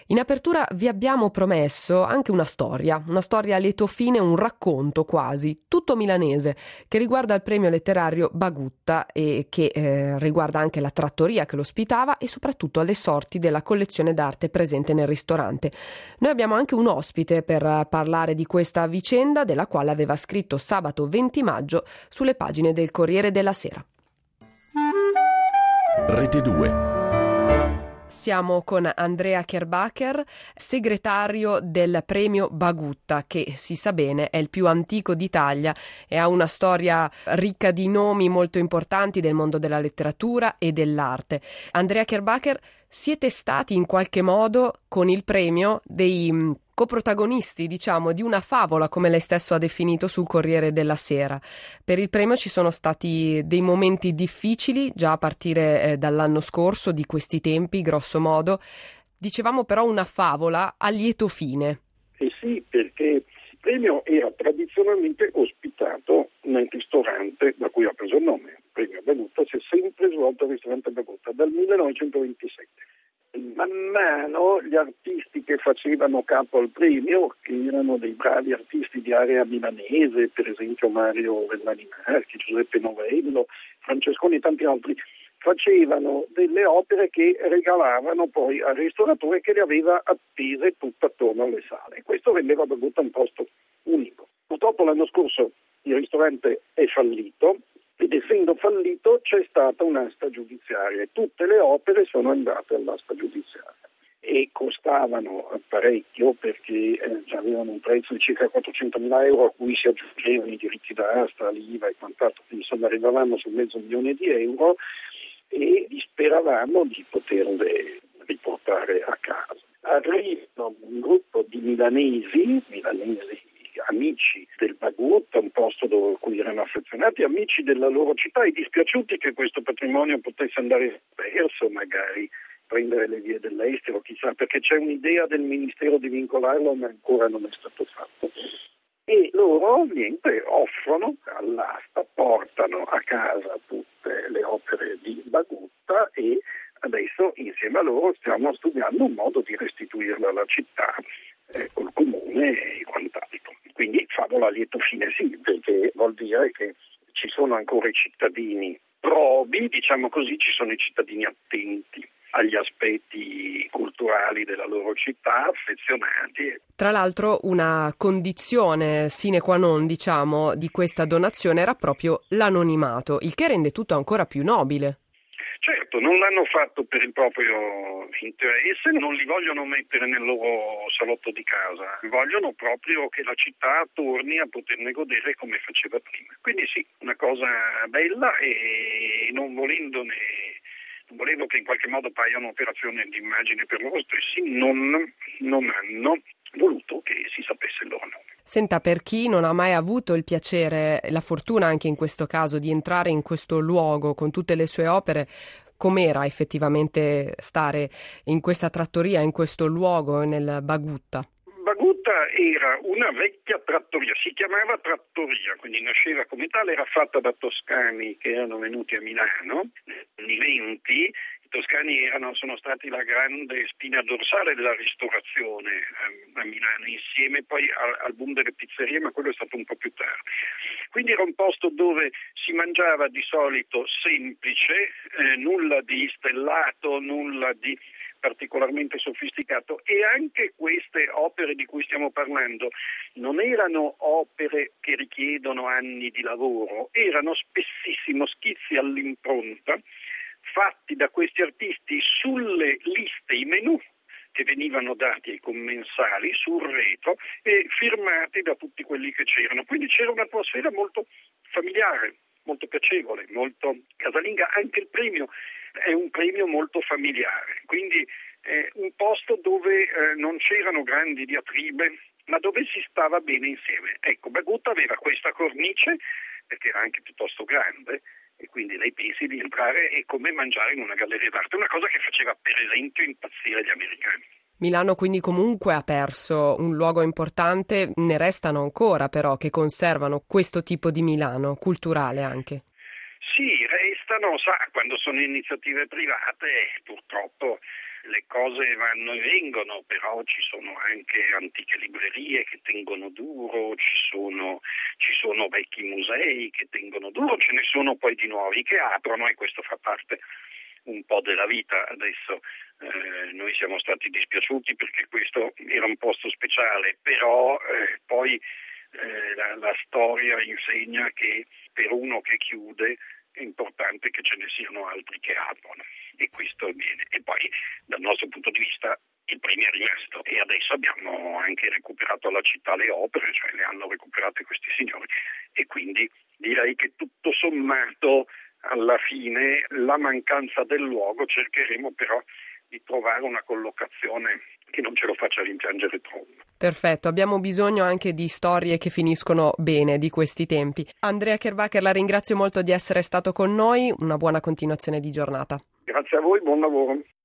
In apertura vi abbiamo promesso anche una storia a lieto fine, un racconto quasi, tutto milanese, che riguarda il premio letterario Bagutta e che riguarda anche la trattoria che lo ospitava e soprattutto le sorti della collezione d'arte presente nel ristorante. Noi abbiamo anche un ospite per parlare di questa vicenda, della quale aveva scritto sabato 20 maggio sulle pagine del Corriere della Sera. Rete 2. Siamo con Andrea Kerbacher, segretario del premio Bagutta, che si sa bene è il più antico d'Italia e ha una storia ricca di nomi molto importanti del mondo della letteratura e dell'arte. Andrea Kerbacher, siete stati in qualche modo con il premio dei coprotagonisti, diciamo, di una favola, come lei stesso ha definito sul Corriere della Sera. Per il premio ci sono stati dei momenti difficili, già a partire dall'anno scorso, di questi tempi, grosso modo. Dicevamo però una favola a lieto fine. Sì, perché il premio era tradizionalmente ospitato nel ristorante da cui ha preso il nome. Il premio Bagutta si è sempre svolto al ristorante Bagutta dal 1927. Man mano gli artisti che facevano capo al premio, che erano dei bravi artisti di area milanese, per esempio Mario Vellani Marchi, Giuseppe Novello, Francesconi e tanti altri, facevano delle opere che regalavano poi al ristoratore, che le aveva appese tutto attorno alle sale. Questo rendeva Bagutta un posto unico. Purtroppo l'anno scorso il ristorante è fallito, ed essendo fallito c'è stata un'asta giudiziaria e tutte le opere sono andate all'asta giudiziaria e costavano parecchio, perché avevano un prezzo di circa 400.000 euro, a cui si aggiungevano i diritti d'asta, l'IVA e quant'altro, quindi insomma arrivavamo sul $500,000 e speravamo di poterle riportare a casa. Arriva un gruppo di milanesi amici del Bagutta, un posto dove cui erano affezionati, amici della loro città e dispiaciuti che questo patrimonio potesse andare perso, magari prendere le vie dell'estero, chissà, perché c'è un'idea del Ministero di vincolarlo, ma ancora non è stato fatto. E loro offrono all'asta, portano a casa tutte le opere di Bagutta e adesso insieme a loro stiamo studiando un modo di restituirlo alla città col comune e quant'altro. Quindi favola a lieto fine, sì, perché vuol dire che ci sono ancora i cittadini probi, diciamo così, ci sono i cittadini attenti agli aspetti culturali della loro città, affezionati. Tra l'altro una condizione sine qua non, diciamo, di questa donazione era proprio l'anonimato, il che rende tutto ancora più nobile. Certo, non l'hanno fatto per il proprio interesse, non li vogliono mettere nel loro salotto di casa, vogliono proprio che la città torni a poterne godere come faceva prima. Quindi sì, una cosa bella, e non volevo che in qualche modo paia un'operazione di immagine per loro stessi, non hanno voluto che si sapesse il loro nome. Senta, per chi non ha mai avuto il piacere e la fortuna anche in questo caso di entrare in questo luogo con tutte le sue opere, com'era effettivamente stare in questa trattoria, in questo luogo, nel Bagutta? Bagutta era una vecchia trattoria, si chiamava trattoria, quindi nasceva come tale, era fatta da toscani che erano venuti a Milano negli anni 20. I toscani sono stati la grande spina dorsale della ristorazione a Milano, insieme poi al boom delle pizzerie, ma quello è stato un po' più tardi. Quindi era un posto dove si mangiava di solito semplice, nulla di stellato, nulla di particolarmente sofisticato, e anche queste opere di cui stiamo parlando non erano opere che richiedono anni di lavoro, erano spessissimo schizzi all'impronta fatti da questi artisti sulle liste, i menù che venivano dati ai commensali sul retro e firmati da tutti quelli che c'erano. Quindi c'era un'atmosfera molto familiare, molto piacevole, molto casalinga. Anche il premio è un premio molto familiare, quindi un posto dove non c'erano grandi diatribe, ma dove si stava bene insieme. Ecco, Bagutta aveva questa cornice, perché era anche piuttosto grande, e quindi lei pensi di entrare è come mangiare in una galleria d'arte, una cosa che faceva per esempio impazzire gli americani. Milano quindi comunque ha perso un luogo importante, ne restano ancora però che conservano questo tipo di Milano, culturale anche. Sì, restano, quando sono iniziative private purtroppo le cose vanno e vengono, però ci sono anche antiche librerie che tengono duro, ci sono vecchi musei che tengono duro, ce ne sono poi di nuovi che aprono, e questo fa parte un po' della vita. Adesso noi siamo stati dispiaciuti perché questo era un posto speciale, però poi la storia insegna che per uno che chiude è importante che ce ne siano altri che aprono, e questo è bene. E poi dal nostro punto di vista il premio è rimasto, e adesso abbiamo anche recuperato alla città le opere, cioè le hanno recuperate questi signori, e quindi direi che tutto sommato alla fine la mancanza del luogo cercheremo però di trovare una collocazione che non ce lo faccia rimpiangere troppo. Perfetto, abbiamo bisogno anche di storie che finiscono bene di questi tempi. Andrea Kerbacher, la ringrazio molto di essere stato con noi, una buona continuazione di giornata. Grazie a voi, buon lavoro.